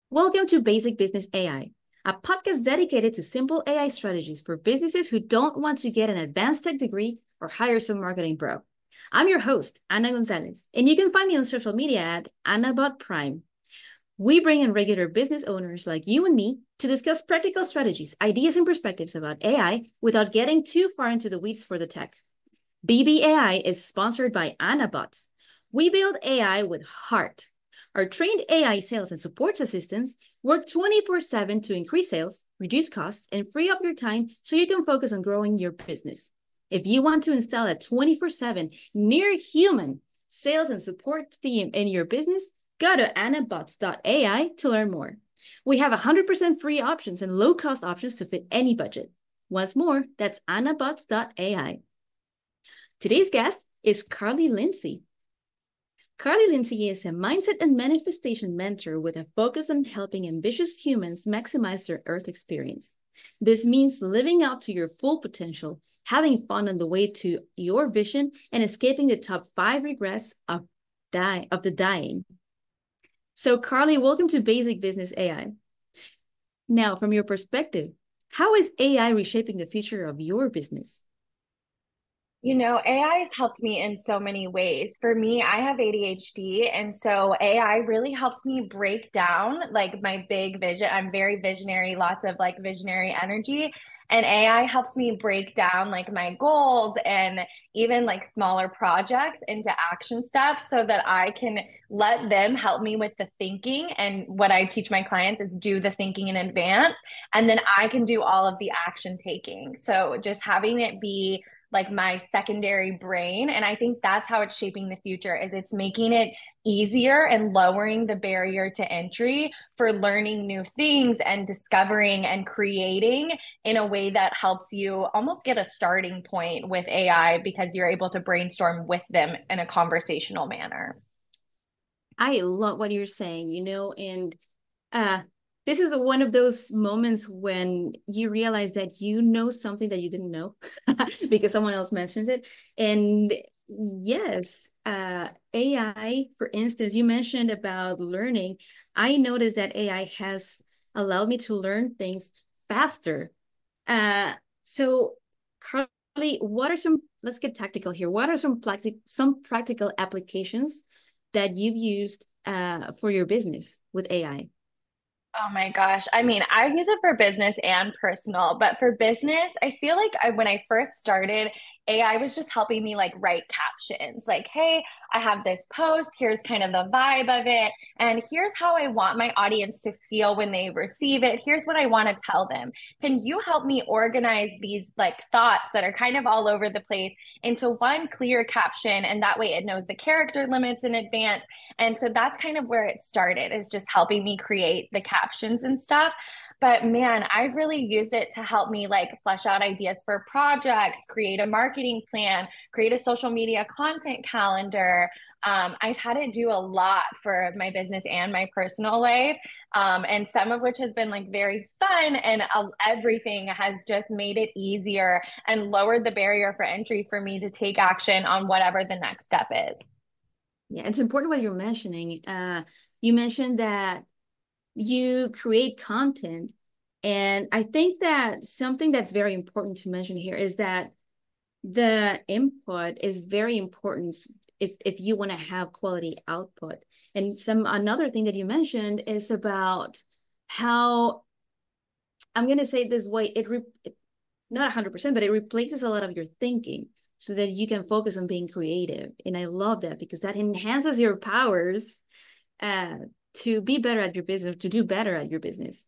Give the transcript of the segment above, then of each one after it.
Welcome to Basic Business AI, a podcast dedicated to simple AI strategies for businesses who don't want to get an advanced tech degree or hire some marketing pro. I'm your host, Ana Gonzalez, and you can find me on social media at AnnaBotPrime. We bring in regular business owners like you and me to discuss practical strategies, ideas, and perspectives about AI without getting too far into the weeds for the tech. BBAI is sponsored by AnnaBots. We build AI with heart. Our trained AI sales and support assistants work 24/7 to increase sales, reduce costs, and free up your time so you can focus on growing your business. If you want to install a 24/7 near human sales and support team in your business, go to annabots.ai to learn more. We have 100% free options and low-cost options to fit any budget. Once more, that's annabots.ai. Today's guest is Carly Lindsay. Carly Lindsay is a mindset and manifestation mentor with a focus on helping ambitious humans maximize their Earth experience. This means living up to your full potential, having fun on the way to your vision, and escaping the top 5 regrets of the dying. So, Carly, welcome to Basic Business AI. Now, from your perspective, how is AI reshaping the future of your business? You know, AI has helped me in so many ways. For me, I have ADHD, and so AI really helps me break down like my big vision. I'm very visionary, lots of like visionary energy, and AI helps me break down like my goals and even like smaller projects into action steps so that I can let them help me with the thinking. And what I teach my clients is do the thinking in advance, and then I can do all of the action taking. So just having it be like my secondary brain, and I think that's how it's shaping the future, is it's making it easier and lowering the barrier to entry for learning new things and discovering and creating in a way that helps you almost get a starting point with AI because you're able to brainstorm with them in a conversational manner. I love what you're saying, and uh, this is one of those moments when you realize that you know something that you didn't know because someone else mentions it. And yes, AI, for instance, you mentioned about learning. I noticed that AI has allowed me to learn things faster. Uh, so, Carly, let's get tactical here. What are some practical applications that you've used for your business with AI? Oh my gosh. I mean, I use it for business and personal, but for business, I feel like when I first started, AI was just helping me like write captions. Like, hey, I have this post, here's kind of the vibe of it, and here's how I want my audience to feel when they receive it. Here's what I want to tell them. Can you help me organize these like thoughts that are kind of all over the place into one clear caption? And that way it knows the character limits in advance, and so that's kind of where it started, is just helping me create the captions and stuff. But man, I've really used it to help me like flesh out ideas for projects, create a marketing plan, create a social media content calendar. I've had it do a lot for my business and my personal life, and some of which has been like very fun, and everything has just made it easier and lowered the barrier for entry for me to take action on whatever the next step is. Yeah, it's important what you're mentioning. You mentioned that you create content, and I think that something that's very important to mention here is that the input is very important if you want to have quality output. And another thing that you mentioned is about how, I'm going to say it this way, not 100%, but it replaces a lot of your thinking so that you can focus on being creative. And I love that because that enhances your powers uh, to be better at your business, to do better at your business.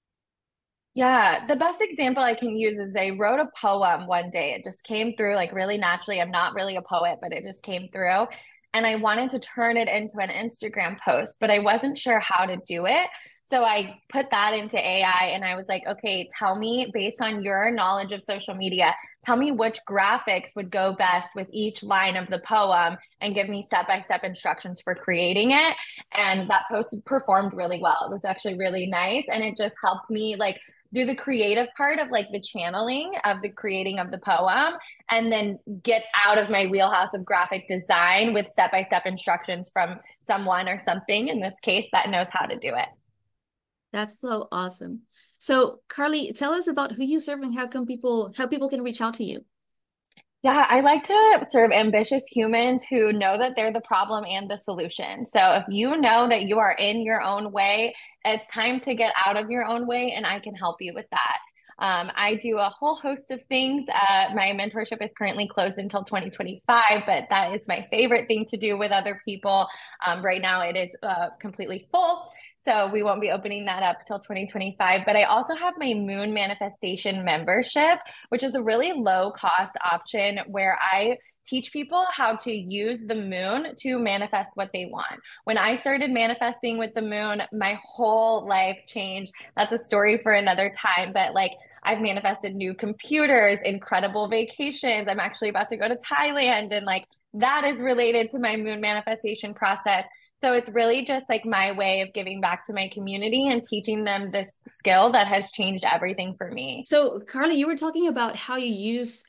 Yeah, the best example I can use is they wrote a poem one day. It just came through like really naturally. I'm not really a poet, but it just came through. And I wanted to turn it into an Instagram post, but I wasn't sure how to do it. So I put that into AI and I was like, okay, tell me based on your knowledge of social media, tell me which graphics would go best with each line of the poem and give me step-by-step instructions for creating it. And that post performed really well. It was actually really nice. And it just helped me like do the creative part of like the channeling of the creating of the poem, and then get out of my wheelhouse of graphic design with step by step instructions from someone or something in this case that knows how to do it. That's so awesome. So, Carly, tell us about who you serve and how people can reach out to you. Yeah, I like to serve ambitious humans who know that they're the problem and the solution. So if you know that you are in your own way, it's time to get out of your own way, and I can help you with that. I do a whole host of things. My mentorship is currently closed until 2025, but that is my favorite thing to do with other people. Right now, it is completely full. So we won't be opening that up till 2025. But I also have my Moon Manifestation membership, which is a really low cost option where I teach people how to use the moon to manifest what they want. When I started manifesting with the moon, my whole life changed. That's a story for another time, but like I've manifested new computers, incredible vacations. I'm actually about to go to Thailand, and like that is related to my moon manifestation process. So it's really just like my way of giving back to my community and teaching them this skill that has changed everything for me. So, Carly, you were talking about how you use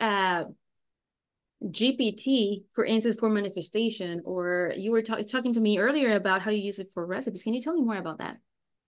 GPT, for instance, for manifestation, or you were talking to me earlier about how you use it for recipes. Can you tell me more about that?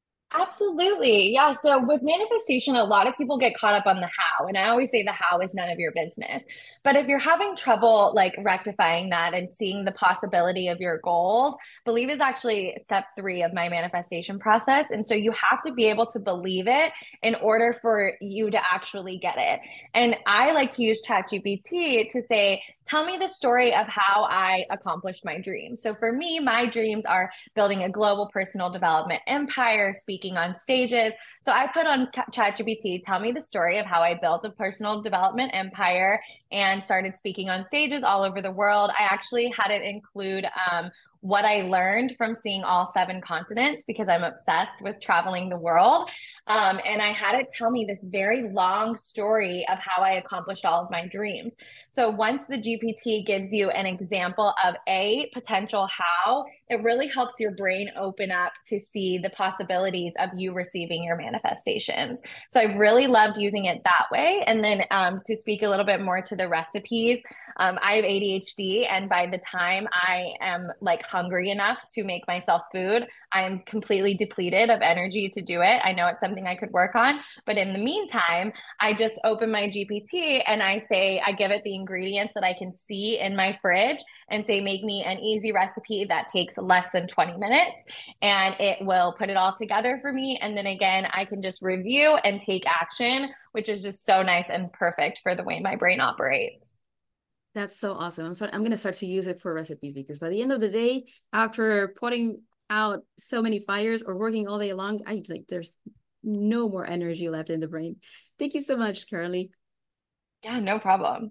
Absolutely. Yeah. So with manifestation, a lot of people get caught up on the how. And I always say the how is none of your business. But if you're having trouble like rectifying that and seeing the possibility of your goals, believe is actually step 3 of my manifestation process. And so you have to be able to believe it in order for you to actually get it. And I like to use ChatGPT to say, tell me the story of how I accomplished my dreams. So for me, my dreams are building a global personal development empire, speaking on stages. So I put on ChatGPT, tell me the story of how I built a personal development empire and started speaking on stages all over the world. I actually had it include what I learned from seeing all 7 continents because I'm obsessed with traveling the world. And I had it tell me this very long story of how I accomplished all of my dreams. So once the GPT gives you an example of a potential how, it really helps your brain open up to see the possibilities of you receiving your manifestations. So I really loved using it that way. And then to speak a little bit more to the recipes, I have ADHD, and by the time I am like hungry enough to make myself food, I am completely depleted of energy to do it. I know it's something I could work on, but in the meantime, I just open my GPT and I say, I give it the ingredients that I can see in my fridge and say, make me an easy recipe that takes less than 20 minutes. And it will put it all together for me. And then again, I can just review and take action, which is just so nice and perfect for the way my brain operates. That's so awesome. I'm going to start to use it for recipes because by the end of the day, after putting out so many fires or working all day long, I like there's no more energy left in the brain. Thank you so much, Carly. Yeah, no problem.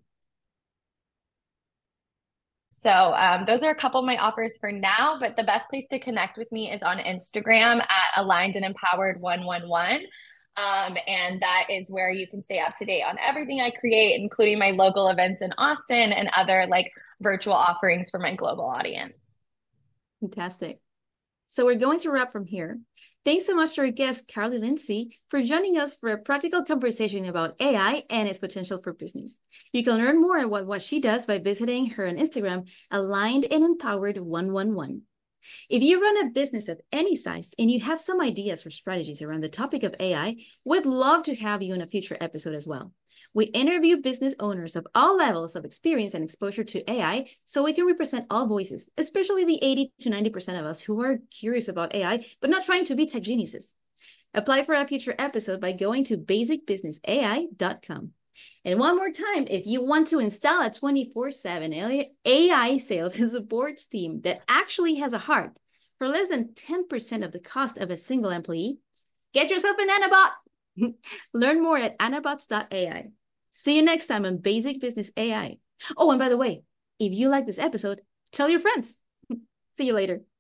So those are a couple of my offers for now, but the best place to connect with me is on Instagram at aligned and empowered 111. And that is where you can stay up to date on everything I create, including my local events in Austin and other like virtual offerings for my global audience. Fantastic. So we're going to wrap from here. Thanks so much to our guest, Carly Lindsay, for joining us for a practical conversation about AI and its potential for business. You can learn more about what she does by visiting her on Instagram, Aligned and Empowered 111. If you run a business of any size and you have some ideas or strategies around the topic of AI, we'd love to have you in a future episode as well. We interview business owners of all levels of experience and exposure to AI so we can represent all voices, especially the 80 to 90% of us who are curious about AI, but not trying to be tech geniuses. Apply for a future episode by going to basicbusinessai.com. And one more time, if you want to install a 24/7 AI sales and support team that actually has a heart for less than 10% of the cost of a single employee, get yourself an Anabot. Learn more at anabots.ai. See you next time on Basic Business AI. Oh, and by the way, if you like this episode, tell your friends. See you later.